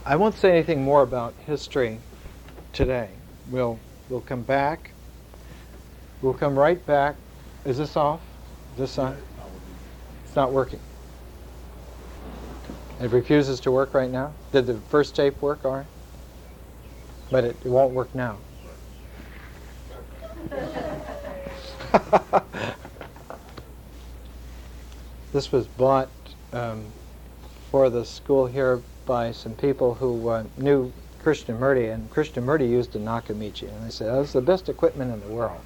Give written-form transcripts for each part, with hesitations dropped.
I won't say anything more about history today. We'll come back. We'll come right back. Is this off? Is this on? It's not working. It refuses to work right now? Did the first tape work all right? But it won't work now. This was bought for the school here by some people who knew Krishnamurti, and Krishnamurti used a Nakamichi, and they said, "Oh, it's the best equipment in the world."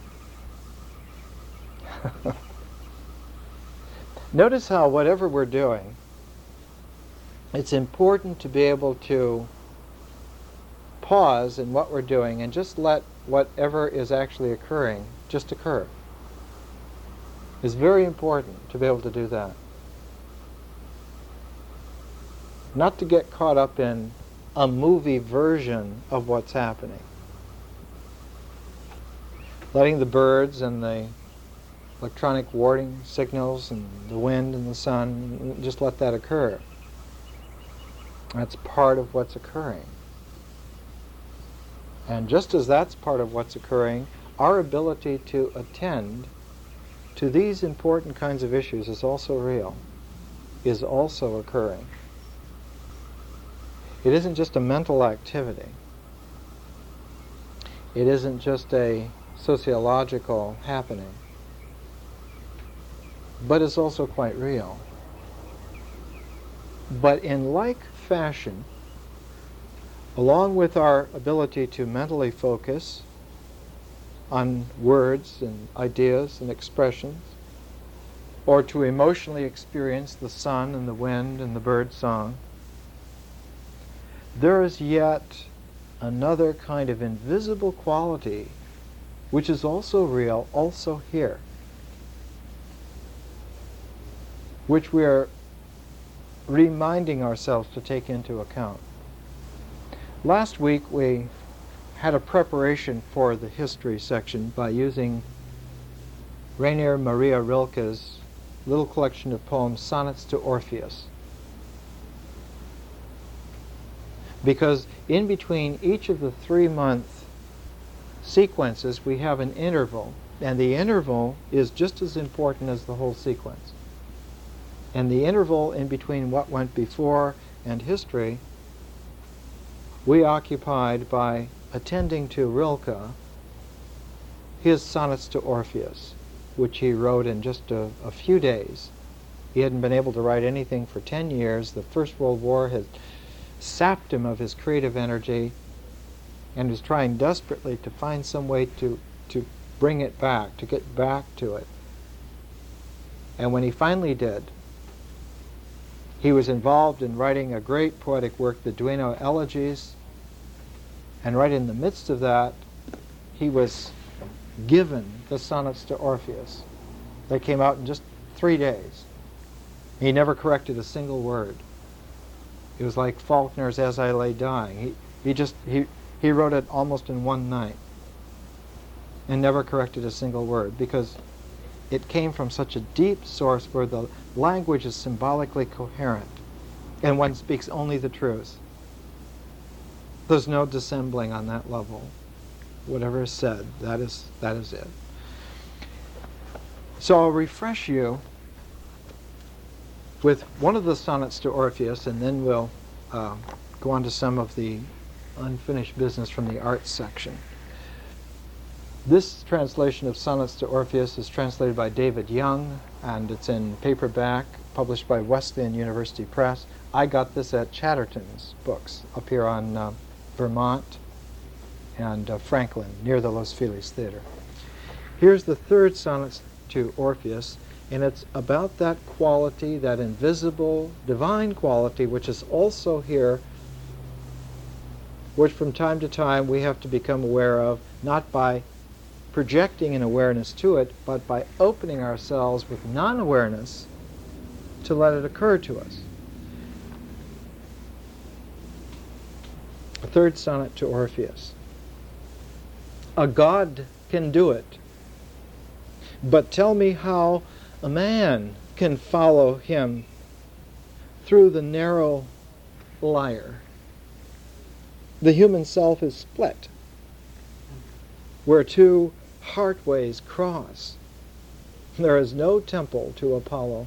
Notice how whatever we're doing, it's important to be able to pause in what we're doing and just let whatever is actually occurring just occur. It's very important to be able to do that. Not to get caught up in a movie version of what's happening. Letting the birds and the electronic warning signals and the wind and the sun, just let that occur. That's part of what's occurring. And just as that's part of what's occurring, our ability to attend to these important kinds of issues is also real, is also occurring. It isn't just a mental activity. It isn't just a sociological happening, but it's also quite real. But in like fashion, along with our ability to mentally focus on words and ideas and expressions, or to emotionally experience the sun and the wind and the bird song, there is yet another kind of invisible quality which is also real, also here, which we are reminding ourselves to take into account. Last week we had a preparation for the history section by using Rainer Maria Rilke's little collection of poems, Sonnets to Orpheus. Because in between each of the 3-month sequences we have an interval, and the interval is just as important as the whole sequence. And the interval in between what went before and history we occupied by attending to Rilke, his Sonnets to Orpheus, which he wrote in just a few days. He hadn't been able to write anything for 10 years. The First World War had sapped him of his creative energy, and was trying desperately to find some way to bring it back, to get back to it. And when he finally did, he was involved in writing a great poetic work, the Duino Elegies, and right in the midst of that, he was given the Sonnets to Orpheus. They came out in just 3 days. He never corrected a single word. It was like Faulkner's As I Lay Dying. He wrote it almost in one night and never corrected a single word, because it came from such a deep source where the language is symbolically coherent and one speaks only the truth. There's no dissembling on that level. Whatever is said, that is it. So I'll refresh you with one of the Sonnets to Orpheus, and then we'll go on to some of the unfinished business from the arts section. This translation of Sonnets to Orpheus is translated by David Young, and it's in paperback, published by Wesleyan University Press. I got this at Chatterton's Books up here on Vermont and Franklin, near the Los Feliz Theater. Here's the third Sonnet to Orpheus, and it's about that quality, that invisible, divine quality, which is also here, which from time to time we have to become aware of, not by projecting an awareness to it, but by opening ourselves with non-awareness to let it occur to us. A third sonnet to Orpheus. A god can do it, but tell me how a man can follow him through the narrow lyre. The human self is split, where two heartways cross. There is no temple to Apollo.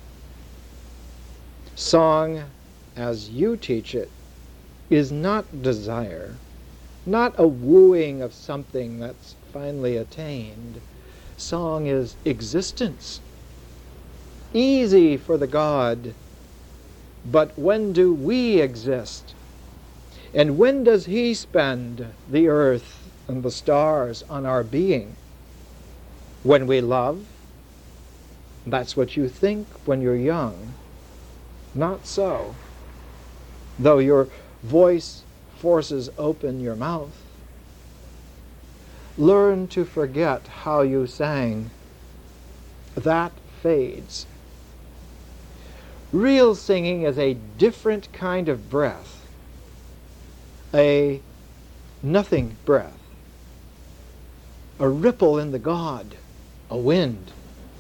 Song, as you teach it, is not desire, not a wooing of something that's finally attained. Song is existence. Easy for the god, but when do we exist? And when does he spend the earth and the stars on our being? When we love? That's what you think when you're young. Not so. Though your voice forces open your mouth, learn to forget how you sang. That fades. Real singing is a different kind of breath, a nothing breath, a ripple in the God, a wind.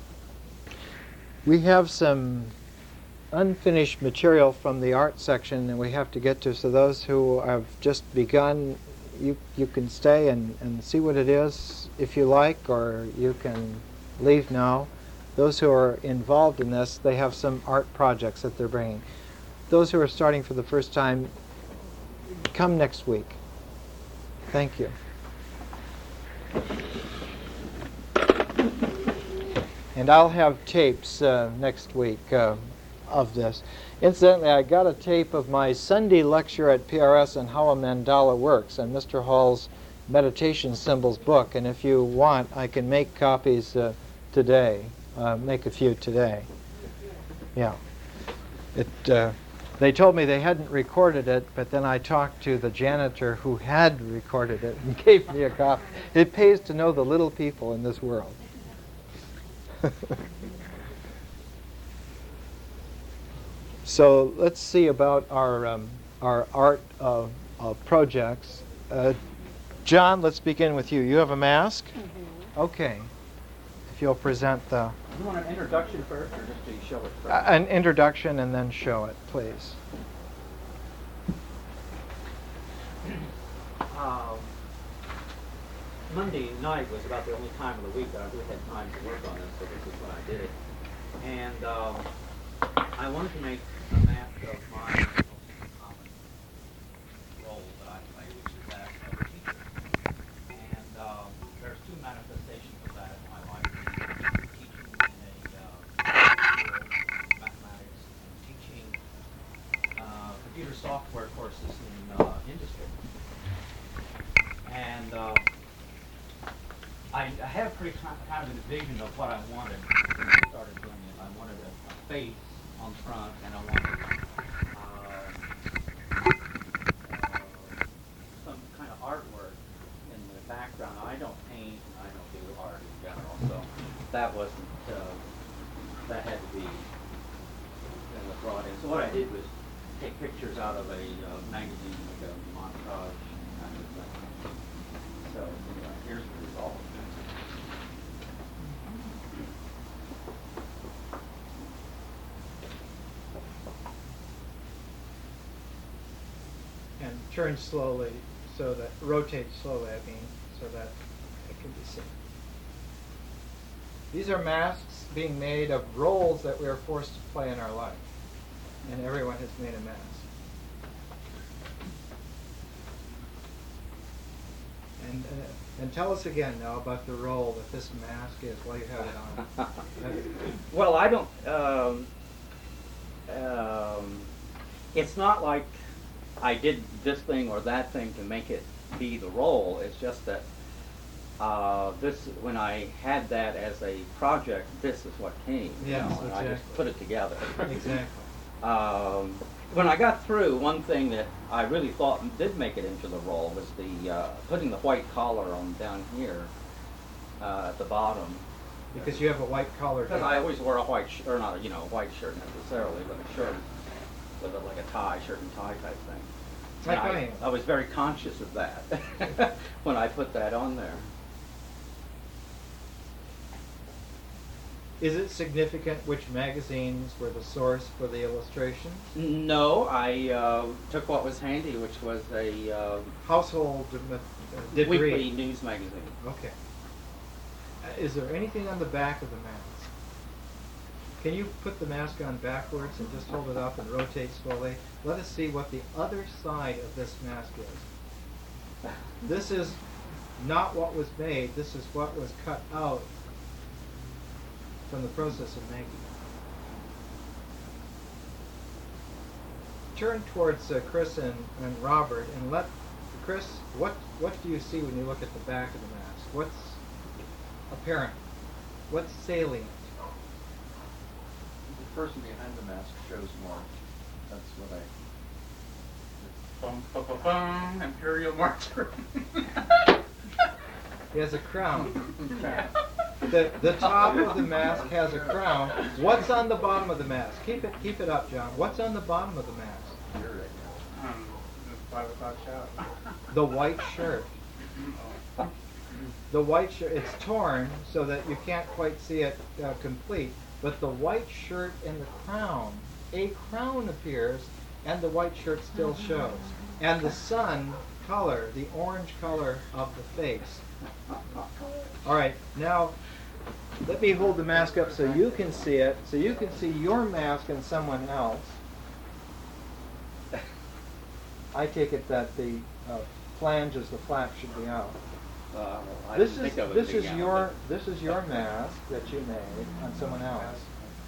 We have some unfinished material from the art section that we have to get to, so those who have just begun, you can stay and see what it is if you like, or you can leave now. Those who are involved in this, they have some art projects that they're bringing. Those who are starting for the first time, come next week. Thank you. And I'll have tapes next week of this. Incidentally, I got a tape of my Sunday lecture at PRS on how a mandala works, and Mr. Hall's Meditation Symbols book, and if you want, I can make copies today, make a few today. Yeah. They told me they hadn't recorded it, but then I talked to the janitor who had recorded it and gave me a copy. It pays to know the little people in this world. So let's see about our art projects. John, let's begin with you. You have a mask? Mm-hmm. Okay. If you'll present the... You want an introduction first, or just to show it first? An introduction and then show it, please. Monday night was about the only time of the week that I really had time to work on this, so this is when I did it. And I wanted to make a mask of my most common role that I play, which is that of a teacher. And there's two manifestations of that in my life. Teaching in a mathematics and teaching computer software courses in industry. And I have pretty kind of a vision of what I wanted when I started doing it. I wanted a face on front, and I wanted some kind of artwork in the background. I don't paint, and I don't do art in general, so that wasn't, that had to be brought in. So what I did was take pictures out of a magazine, like a montage kind of thing. So here's the result. And turn slowly, so that, rotate slowly, I mean, so that it can be seen. These are masks being made of roles that we are forced to play in our life. And everyone has made a mask. And tell us again now about the role that this mask is while you have it on. Well, I don't, it's not like I did this thing or that thing to make it be the role. It's just that when I had that as a project, this is what came. Yes, and exactly. I just put it together. Exactly. When I got through, one thing that I really thought did make it into the role was the putting the white collar on down here at the bottom. Because you have a white collar. Because I always wore a white shirt, or not a white shirt necessarily, but a shirt with like a tie, shirt and tie type thing. Like I was very conscious of that when I put that on there. Is it significant which magazines were the source for the illustration? No, I took what was handy, which was a Household debris. weekly news magazine. Okay. Is there anything on the back of the mask? Can you put the mask on backwards and just hold it up and rotate slowly? Let us see what the other side of this mask is. This is not what was made. This is what was cut out from the process of making it. Turn towards Chris and Robert and let Chris, what do you see when you look at the back of the mask? What's apparent? What's salient? The person behind the mask shows more. That's what Bum, bum, bum, bum, Imperial Martyr. He has a crown. The top of the mask has a crown. What's on the bottom of the mask? Keep it up, John. What's on the bottom of the mask? you're right. The 5 o'clock shout. The white shirt. The white shirt. It's torn so that you can't quite see it complete. But the white shirt and the crown, a crown appears, and the white shirt still shows. And the sun color, the orange color of the face. All right, now let me hold the mask up so you can see it, so you can see your mask and someone else. I take it that the flanges, the flap should be out. I This didn't is think of it this being is out, your this is your mask that you made on someone else.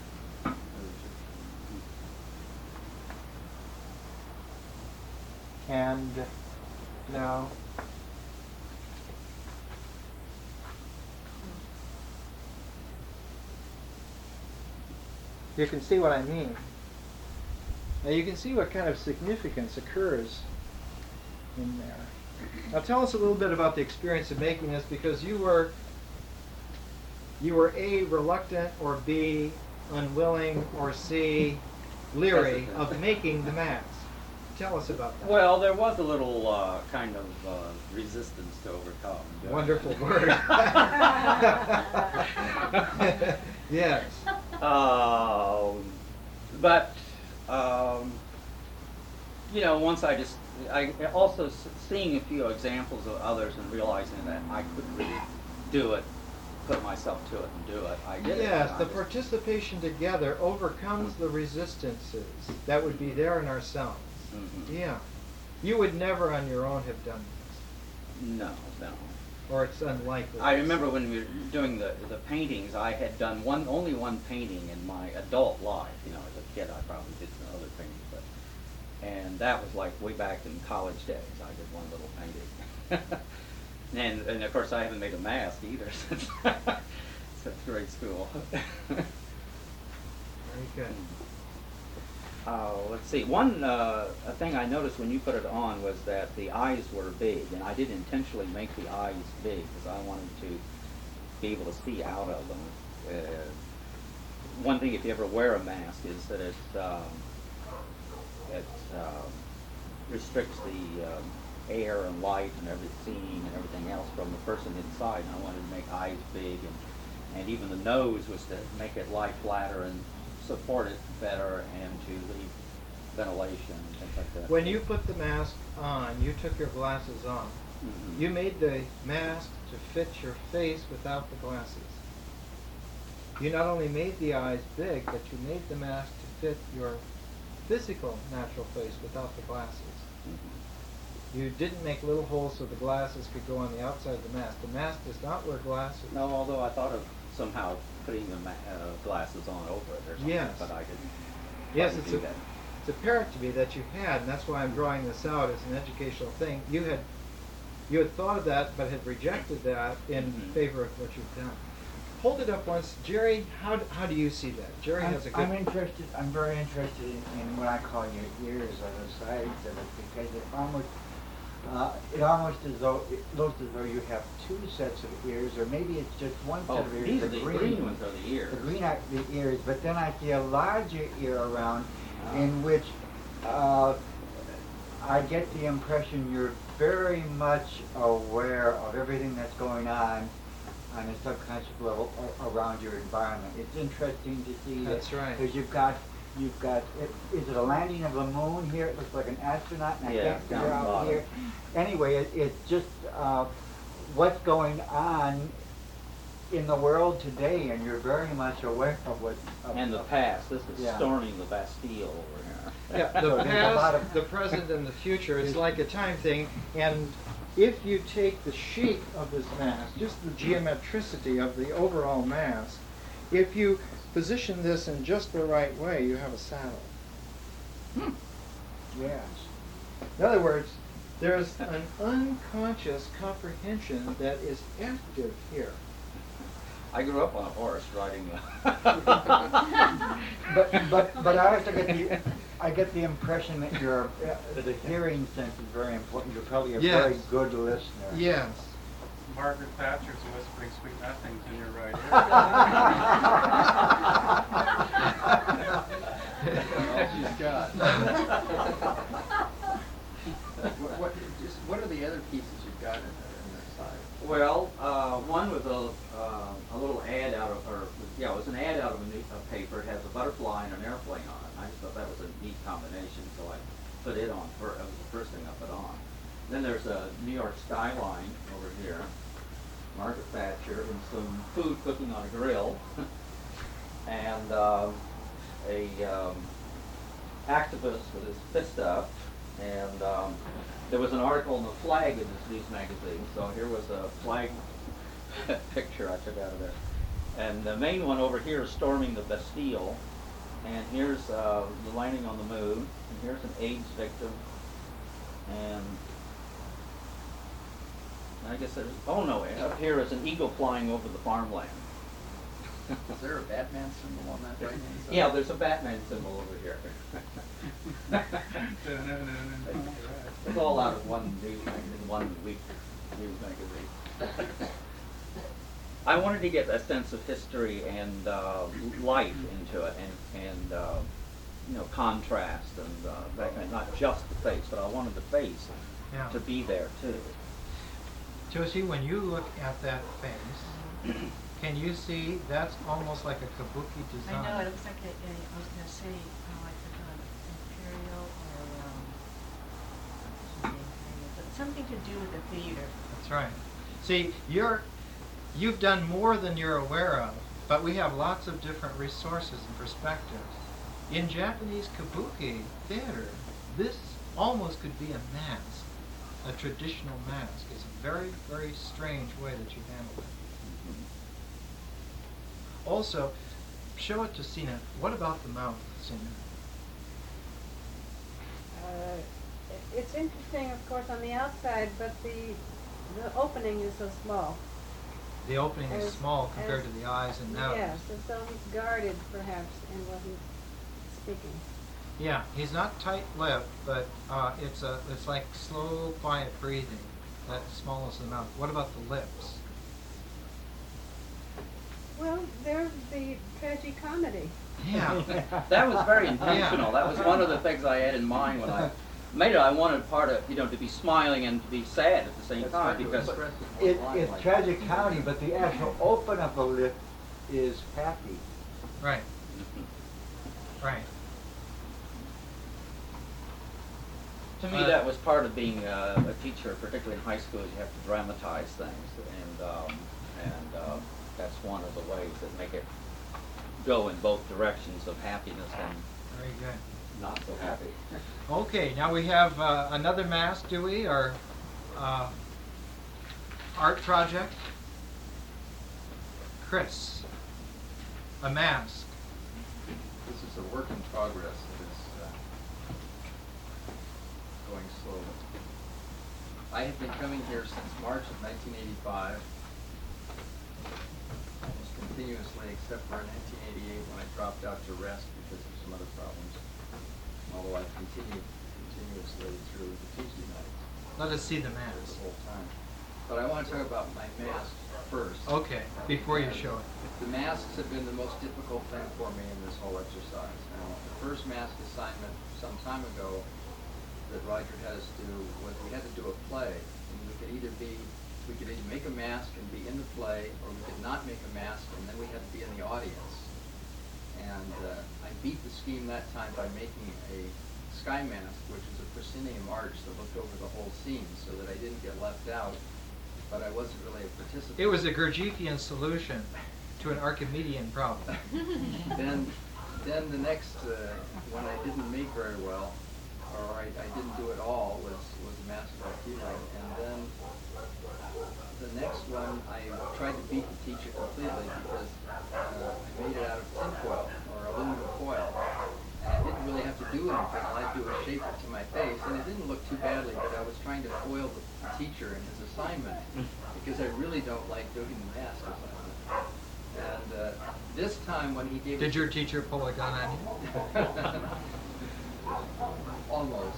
And now you can see what I mean. Now you can see what kind of significance occurs in there. Now tell us a little bit about the experience of making this, because you were A, reluctant, or B, unwilling, or C, leery of making the mask. Tell us about that. Well, there was a little kind of resistance to overcome. Wonderful word. Yes. But you know, once I also seeing a few examples of others and realizing that I couldn't really do it, put myself to it and do it, I did it. Yes, the I just- participation together overcomes the resistances that would be there in ourselves. Mhm. Yeah. You would never on your own have done No. this, or it's unlikely. I remember when we were doing the paintings, I had done only one painting in my adult life. You know, as a kid, I probably did some other paintings, and that was like way back in college days. I did one little painting, and of course I haven't made a mask either since grade school. Very good. Let's see. One a thing I noticed when you put it on was that the eyes were big, and I didn't intentionally make the eyes big because I wanted to be able to see out of them. One thing, if you ever wear a mask, is that it restricts the air and light and seeing and everything else from the person inside. And I wanted to make eyes big, and even the nose was to make it lie flatter and support it better, and to leave ventilation and things like that. When you put the mask on, you took your glasses off. Mhm. You made the mask to fit your face without the glasses. You not only made the eyes big, but you made the mask to fit your physical natural face without the glasses. Mhm. You didn't make little holes so the glasses could go on the outside of the mask. The mask does not wear glasses. No, although I thought of somehow putting the glasses on over it or something, Yes. but I didn't. Yes, quite it's do that. it's apparent to me that you had, and that's why I'm drawing this out as an educational thing. You had thought of that, but had rejected that in Mhm. favor of what you've done. Hold it up once, Jerry. How do you see that? Jerry has a good. I'm interested. I'm very interested in what I call your ears or the sides of it, because it almost it looks as though you have two sets of ears, or maybe it's just one set Oh, of ears. these are the green ones are the ears. The green are the ears, but then I see a larger ear around, Ah. in which I get the impression you're very much aware of everything that's going on on a subconscious level around your environment. It's interesting to see that. That's right. Because you've got, is it a landing of the moon here? It looks like an astronaut, and I Yeah, can't down figure the out bottom. here. Anyway, it's just what's going on in the world today, and you're very much aware of what. And the past, this is Yeah. storming the Bastille over here. Yeah, So the there's a lot past, of- the present, and the future is like a time thing. And if you take the shape of this mask, just the geometricity of the overall mask, if you position this in just the right way, you have a saddle. Yes. In other words, there's an unconscious comprehension that is active here. I grew up on a horse riding But I also get the impression that the hearing sense is very important. You're probably a Yes. very good listener. Yes. Margaret Thatcher's whispering sweet nothings in your right All she's got. What are the other pieces you've got in the side? Well, one was a little ad out of, it was an ad out of a paper. It has a butterfly and an airplane on it. I just thought that was a neat combination, so I put it on first. That was the first thing I put on. Then there's a New York skyline over here, Margaret Thatcher, and some food cooking on a grill, and a activist with his fist up, and there was an article on the flag in this news magazine, so here was a flag picture I took out of there. And the main one over here is storming the Bastille, and here's the landing on the moon, and here's an AIDS victim, and I guess there's, oh no, up here is an eagle flying over the farmland. Is there a Batman symbol on that right hand side? Yeah, there's a Batman symbol over here. It's all out of one news magazine, one week news magazine. I wanted to get a sense of history and life into it, and contrast and that kind. Not just the face, but I wanted the face Yeah. to be there too. Josie, when you look at that face, can you see that's almost like a kabuki design? I know, it looks like I was going to say, I forgot, imperial or, but something to do with the theater. That's right. See, you've done more than you're aware of, but we have lots of different resources and perspectives. In Japanese kabuki theater, this almost could be a mask, a traditional mask. It's a very, very strange way that you handle it. Also, show it to Sina. What about the mouth, Sina? It's interesting, of course, on the outside, but the opening is so small. The opening is As- small compared as- to the eyes and nose. Yes, as though he's guarded, perhaps, and wasn't speaking. Yeah, he's not tight-lipped, but it's like slow, quiet breathing. That smallness of the mouth. What about the lips? Well, there's the tragicomedy. Yeah. That was very intentional. That was one of the things I had in mind when I made it. I wanted part of, to be smiling and to be sad at the same time, because It's tragic comedy, but the actual open of the lip is happy. Right. Right. to me that was part of being a teacher, particularly in high school. You have to dramatize things, and that's one of the ways that make it go in both directions of happiness and Very good. not so happy. Okay, now we have another mask, do we? Or art project? Chris, a mask. This is a work in progress that is going slowly. I have been coming here since March of 1985, almost continuously, except for in 1988 when I dropped out to rest because of some other problems. Although I've continued continuously through the Tuesday nights Let us see the the mask. whole time. But I want to talk about my mask first. Okay, before you show it. The masks have been the most difficult thing for me in this whole exercise. Now, the first mask assignment some time ago that Roger had us do was we had to do a play, and we could either be we could either make a mask and be in the play, or we could not make a mask and then we had to be in the audience. And I beat the scheme that time by making a sky mask, which is a proscenium arch that looked over the whole scene so that I didn't get left out, but I wasn't really a participant. It was a Gurdjieffian solution to an Archimedean problem. Then the next one I didn't make very well, or I didn't do at all, was a mask of Healing. And then the next one I tried to beat the teacher completely because I made it out of tinfoil or aluminum foil. And I didn't really have to do anything. All I had to do was shape it to my face, and it didn't look too badly, but I was trying to foil the teacher in his assignment because I really don't like doing the mask assignment. And this time when he gave Did your teacher pull a gun on you? Almost.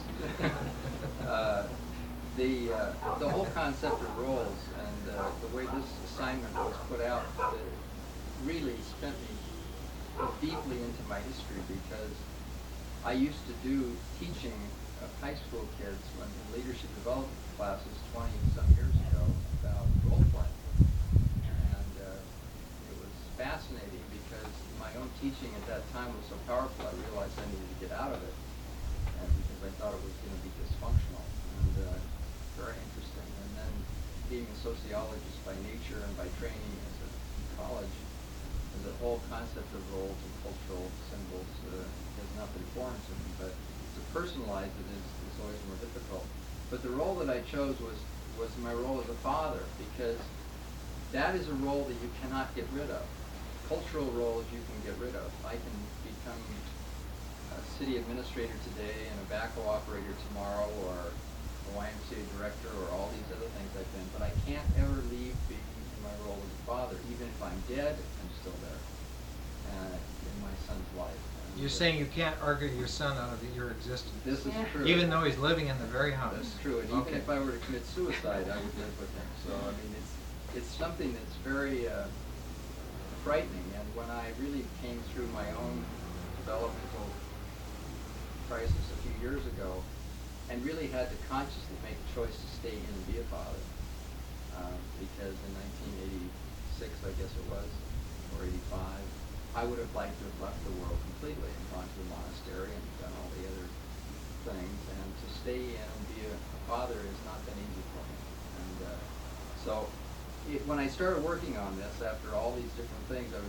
The whole concept of roles and the way this assignment was put out really spent me deeply into my history, because I used to do teaching of high school kids when in leadership development classes 20-some years ago about role playing. And it was fascinating because my own teaching at that time was so powerful, I realized I needed to get out of it, and because I thought it was going to be dysfunctional and very interesting. And then being a sociologist by nature and by training as a college, the whole concept of roles and cultural symbols has not been foreign to me, but to personalize it is always more difficult. But the role that I chose was my role as a father, because that is a role that you cannot get rid of. Cultural roles you can get rid of. I can become a city administrator today and a backhoe operator tomorrow, or a YMCA director, or all these other things I've been, but I can't ever leave being in my role as a father. Even if I'm dead, I'm still there in my son's life. And You're saying you can't argue your son out of your existence, this is true. even though he's living in the very house. That's true, and even if I were to commit suicide, I would live with him. So I mean, it's something that's very frightening. And when I really came through my own developmental crisis a few years ago, and really had to consciously make a choice to stay in and be a father, because in 1986, I guess it was, or 85, I would have liked to have left the world completely and gone to the monastery and done all the other things. And to stay in and be a father has not been easy for me. And so when I started working on this, after all these different things, I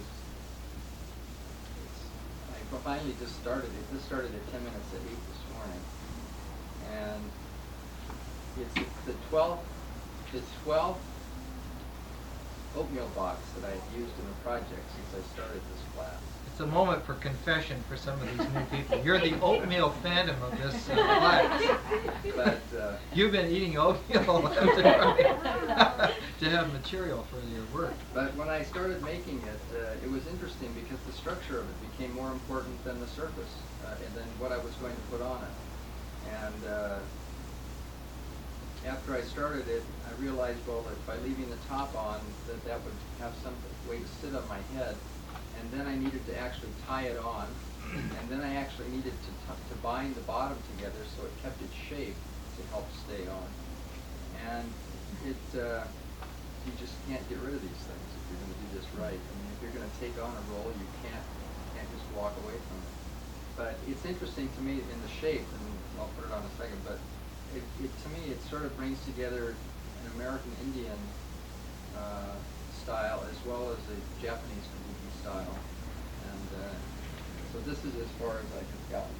finally just started it. This started at 10 minutes to 8 this morning. And it's the 12th oatmeal box that I've used in a project since I started this class. It's a moment for confession for some of these new people. You're the oatmeal phantom of this class. But You've been eating oatmeal left and right to have material for your work. But when I started making it, it was interesting because the structure of it became more important than the surface and than what I was going to put on it. And after I started it, I realized, well, that by leaving the top on, that would have some way to sit on my head. And then I needed to actually tie it on. And then I actually needed to bind the bottom together so it kept its shape to help stay on. And you just can't get rid of these things if you're going to do this right. I mean, if you're going to take on a role, you can't just walk away from it. But it's interesting to me in the shape, and I'll put it on in a second, but to me, it sort of brings together an American Indian style as well as a Japanese kabuki style. And so this is as far as I have gotten.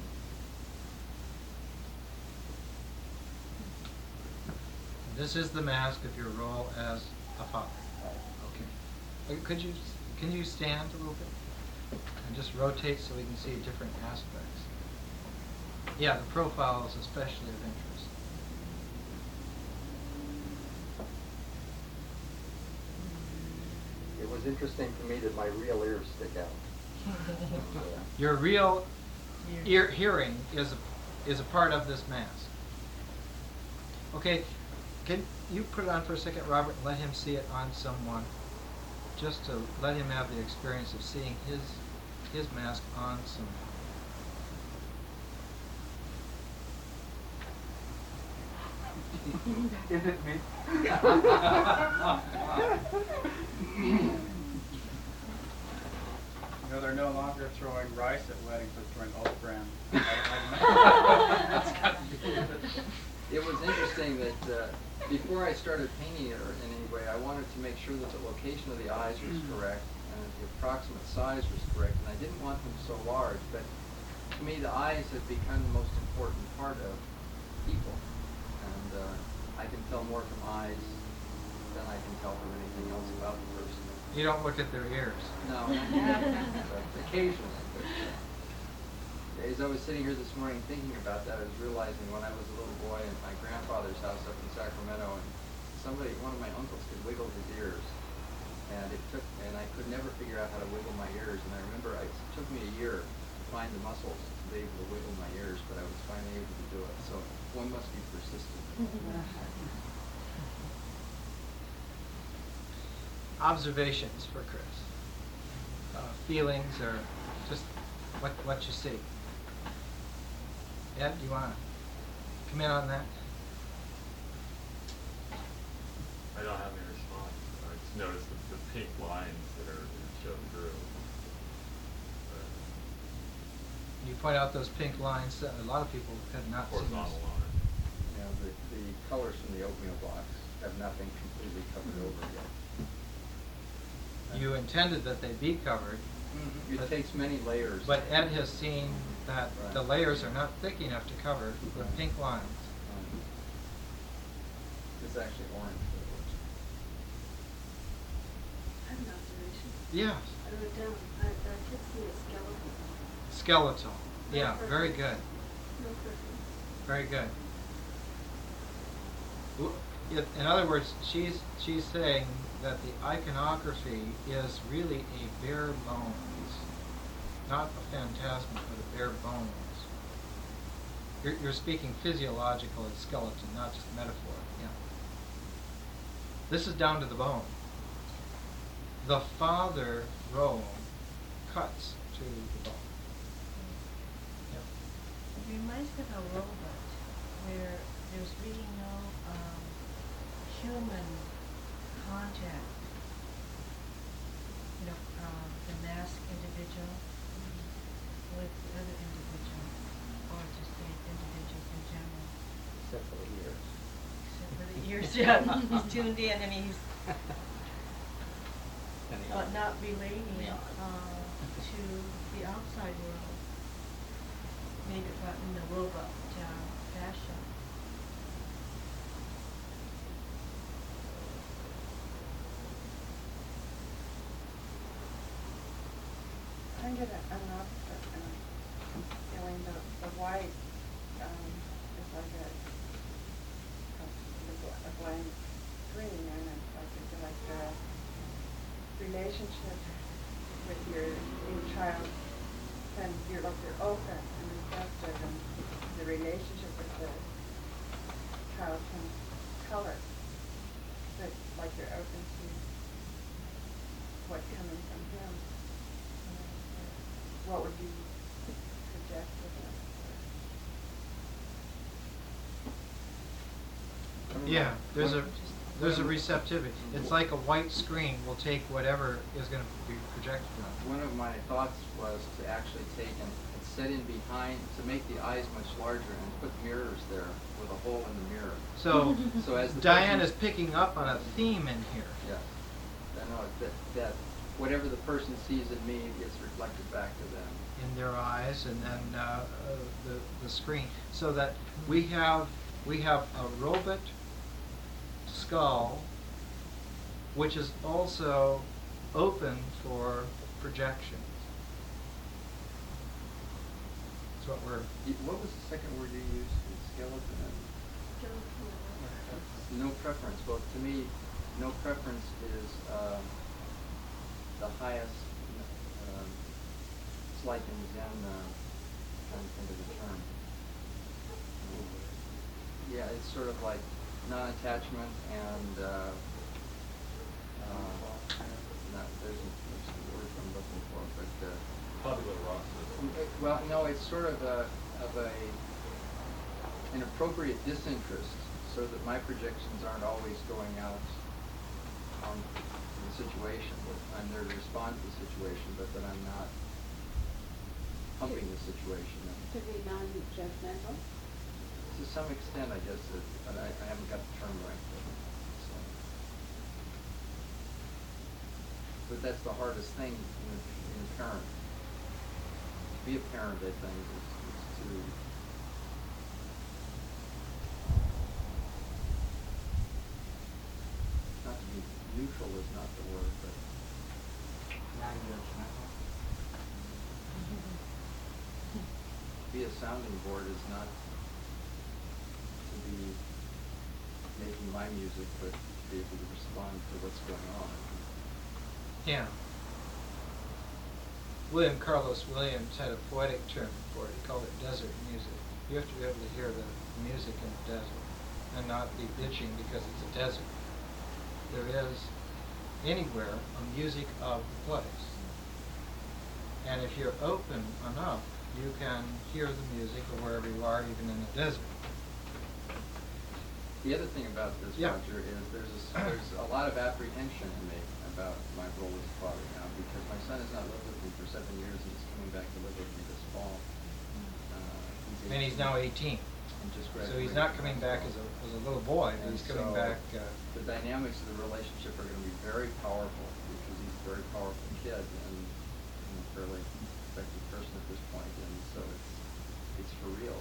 This is the mask of your role as a father. Okay. Can you stand a little bit and just rotate so we can see different aspects? Yeah, the profile is especially of interest. It was interesting to me that my real ears stick out. Your real hearing is a part of this mask. Okay, can you put it on for a second, Robert, and let him see it on someone, just to let him have the experience of seeing his mask on someone. Is it me? You know, they're no longer throwing rice at weddings, they're throwing oat bran. It was interesting that before I started painting it or in any way, I wanted to make sure that the location of the eyes was correct and that the approximate size was correct, and I didn't want them so large, but to me the eyes have become the most important part of people, and I can tell more from eyes than I can tell from anything else about the person. You don't look at their ears. No, but occasionally. But, as I was sitting here this morning thinking about that, I was realizing when I was a little boy at my grandfather's house up in Sacramento, and one of my uncles could wiggle his ears, and I could never figure out how to wiggle my ears, and I remember it took me a year to find the muscles to be able to wiggle my ears, but I was finally able to do it. So one must be persistent. Observations for Chris. Feelings or just what you see. Ed, do you want to come in on that? I don't have any response. I just noticed the pink lines that are shown through. You point out those pink lines. A lot of people have not seen Horizontal this. line. You know, the colors from the oatmeal box have not been completely covered over yet. You intended that they be covered, It takes many layers. but Ed has seen that Right. the layers are not thick enough to cover the Right. pink lines. It's actually orange. I have an observation. Yes. I wrote it down. I kept seeing a skeleton. Skeletal. No Yeah, very preference. good. No preference. Very good. In other words, she's saying that the iconography is really a bare bones, not a phantasm, but a bare bones. You're speaking physiological as skeleton, not just metaphor. Yeah. This is down to the bone. The father role cuts to the bone. Yeah. It reminds me of a robot where there's really no human contact. You know, the masked individual with the other individual, or just the individuals in general. Except for the ears. Except for the ears, yeah. He's tuned in and he's but not relating to the outside world. Maybe but in the robot fashion. I get an opposite feeling. The white is like a blank screen, and it's like a relationship with your child, and you're open and receptive, and the relationship with the child can color. That like you're open to what's coming from him. What would you suggest with that? Yeah, there's a receptivity. It's like a white screen will take whatever is going to be projected on. One of my thoughts was to actually take and set in behind, to make the eyes much larger and put mirrors there with a hole in the mirror. So, So as the Diane is person- picking up on a theme in here. Yes. I know that whatever the person sees in me gets reflected back to them. In their eyes, and then the screen, so that we have a robot skull, which is also open for projections. That's what we're. What was the second word you used? Skeleton. No preference. Well, to me, no preference is the highest. It's like in Zen. Trying to think of the term. Yeah, it's sort of like non-attachment and there's a word I'm looking for, but Tabula rasa. well, no, it's sort of a an appropriate disinterest so that my projections aren't always going out on the situation. I'm there to respond to the situation, but that I'm not pumping the situation. To be non-judgmental? To some extent, I guess, but I haven't got the term right. But that's the hardest thing in a parent. To be a parent, I think, is to not to be neutral is not the word, but Non-judgmental. be a sounding board is not to be making my music, but to be able to respond to what's going on. Yeah. William Carlos Williams had a poetic term for it. He called it desert music. You have to be able to hear the music in the desert and not be bitching because it's a desert. There is anywhere a music of the place. And if you're open enough, you can hear the music of wherever you are, even in the desert. The other thing about this, Yeah. Roger, is there's a lot of apprehension in me about my role as father now, because my son has not lived with me for 7 years and he's coming back to live with me this fall. And he's now 18. And just So he's not coming back as a little boy, but And he's coming so back. The dynamics of the relationship are going to be very powerful because he's a very powerful kid and a fairly effective person at this point, and so it's for real.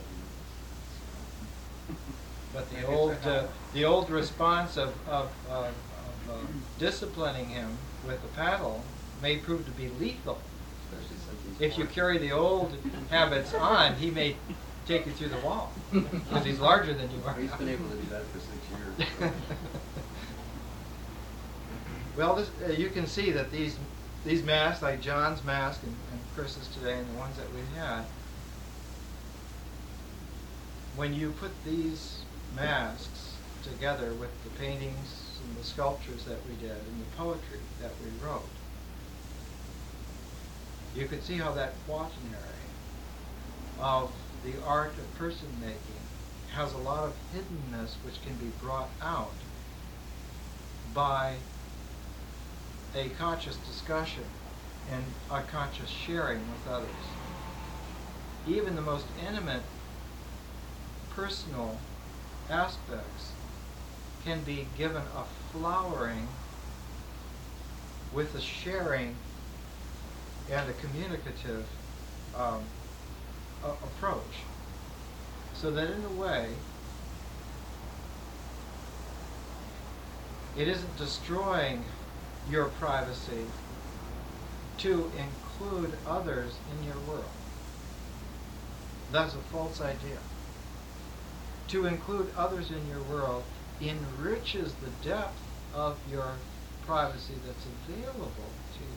But Maybe it's a the old response of disciplining him with the paddle may prove to be lethal. Especially since he's If you born. carry the old habits on, he may take you through the wall because he's larger than you are. He's been able to do that for 6 years. So. Well, you can see that these masks, like John's mask and Chris's today, and the ones that we had, when you put these masks together with the paintings and the sculptures that we did and the poetry that we wrote, you can see how that quaternary of the art of person making has a lot of hiddenness which can be brought out by a conscious discussion and a conscious sharing with others. Even the most intimate personal aspects can be given a flowering with a sharing and a communicative approach. So that in a way, it isn't destroying your privacy to include others in your world. That's a false idea. To include others in your world enriches the depth of your privacy that's available to you.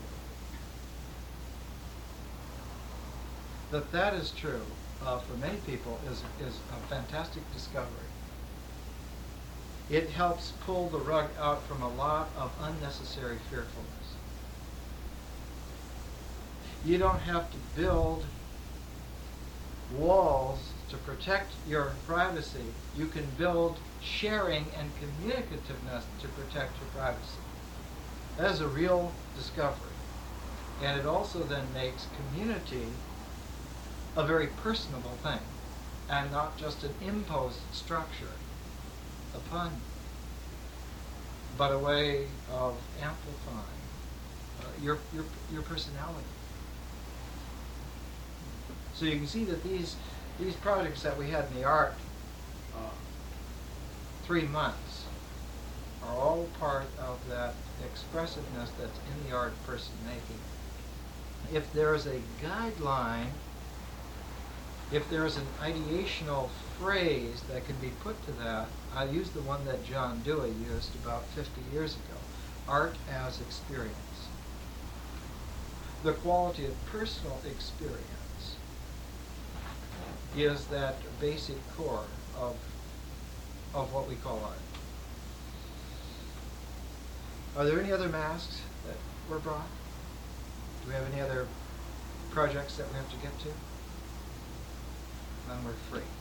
That is true for many people is a fantastic discovery. It helps pull the rug out from a lot of unnecessary fearfulness. You don't have to build walls to protect your privacy. You can build sharing and communicativeness to protect your privacy. That is a real discovery. And it also then makes community a very personable thing and not just an imposed structure upon you, but a way of amplifying your personality. So you can see that these projects that we had in the art 3 months are all part of that expressiveness that's in the art of person making. If there is a guideline, if there is an ideational phrase that can be put to that, I use the one that John Dewey used about 50 years ago, art as experience. The quality of personal experience is that basic core of what we call art. Are there any other masks that were brought? Do we have any other projects that we have to get to? Then we're free.